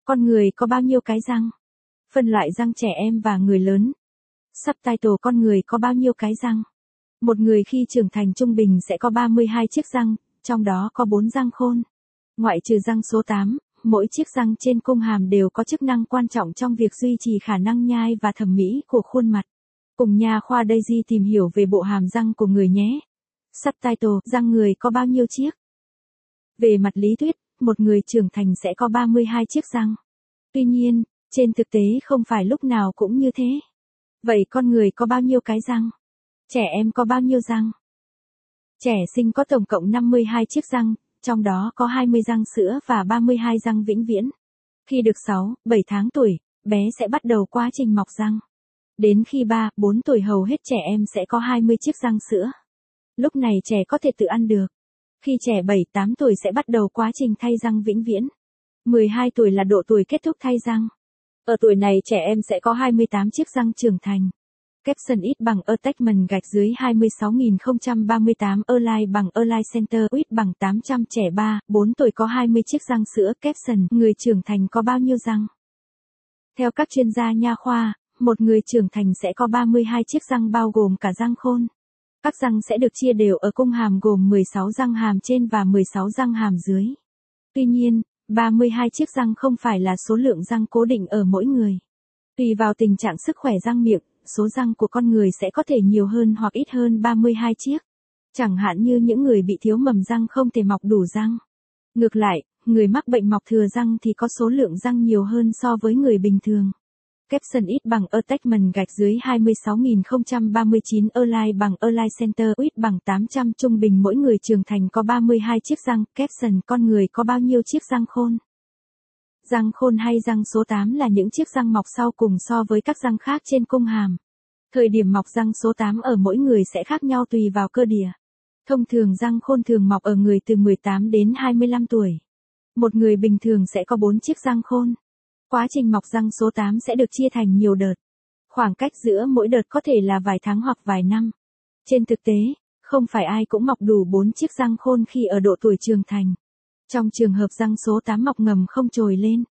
Con người có bao nhiêu cái răng? Phân loại răng trẻ em và người lớn. Subtitle: Con người có bao nhiêu cái răng? Một người khi trưởng thành trung bình sẽ có 32 chiếc răng, trong đó có 4 răng khôn. Ngoại trừ răng số 8, mỗi chiếc răng trên cung hàm đều có chức năng quan trọng trong việc duy trì khả năng nhai và thẩm mỹ của khuôn mặt. Cùng nha khoa Daisy tìm hiểu về bộ hàm răng của người nhé. Subtitle: Răng người có bao nhiêu chiếc? Về mặt lý thuyết, một người trưởng thành sẽ có 32 chiếc răng. Tuy nhiên, trên thực tế không phải lúc nào cũng như thế. Vậy con người có bao nhiêu cái răng? Trẻ em có bao nhiêu răng? Trẻ sinh có tổng cộng 52 chiếc răng, trong đó có 20 răng sữa và 32 răng vĩnh viễn. Khi được 6, 7 tháng tuổi, bé sẽ bắt đầu quá trình mọc răng. Đến khi 3, 4 tuổi hầu hết trẻ em sẽ có 20 chiếc răng sữa. Lúc này trẻ có thể tự ăn được. Khi trẻ 7, 8 tuổi sẽ bắt đầu quá trình thay răng vĩnh viễn. 12 tuổi là độ tuổi kết thúc thay răng. Ở tuổi này trẻ em sẽ có 28 chiếc răng trưởng thành. Capson ít bằng attachment gạch dưới 26038 Align bằng Align Center ít bằng 800 trẻ 3, 4 tuổi có 20 chiếc răng sữa. Capson: Người trưởng thành có bao nhiêu răng? Theo các chuyên gia nha khoa, một người trưởng thành sẽ có 32 chiếc răng bao gồm cả răng khôn. Các răng sẽ được chia đều ở cung hàm gồm 16 răng hàm trên và 16 răng hàm dưới. Tuy nhiên, 32 chiếc răng không phải là số lượng răng cố định ở mỗi người. Tùy vào tình trạng sức khỏe răng miệng, số răng của con người sẽ có thể nhiều hơn hoặc ít hơn 32 chiếc. Chẳng hạn như những người bị thiếu mầm răng không thể mọc đủ răng. Ngược lại, người mắc bệnh mọc thừa răng thì có số lượng răng nhiều hơn so với người bình thường. Capson ít bằng attachment gạch dưới 26039 Align bằng Align Center ít bằng 800 trung bình mỗi người trưởng thành có 32 chiếc răng. Capson: Con người có bao nhiêu chiếc răng khôn? Răng khôn hay răng số 8 là những chiếc răng mọc sau cùng so với các răng khác trên cung hàm. Thời điểm mọc răng số 8 ở mỗi người sẽ khác nhau tùy vào cơ địa. Thông thường răng khôn thường mọc ở người từ 18 đến 25 tuổi. Một người bình thường sẽ có 4 chiếc răng khôn. Quá trình mọc răng số 8 sẽ được chia thành nhiều đợt. Khoảng cách giữa mỗi đợt có thể là vài tháng hoặc vài năm. Trên thực tế, không phải ai cũng mọc đủ 4 chiếc răng khôn khi ở độ tuổi trưởng thành. Trong trường hợp răng số 8 mọc ngầm không trồi lên,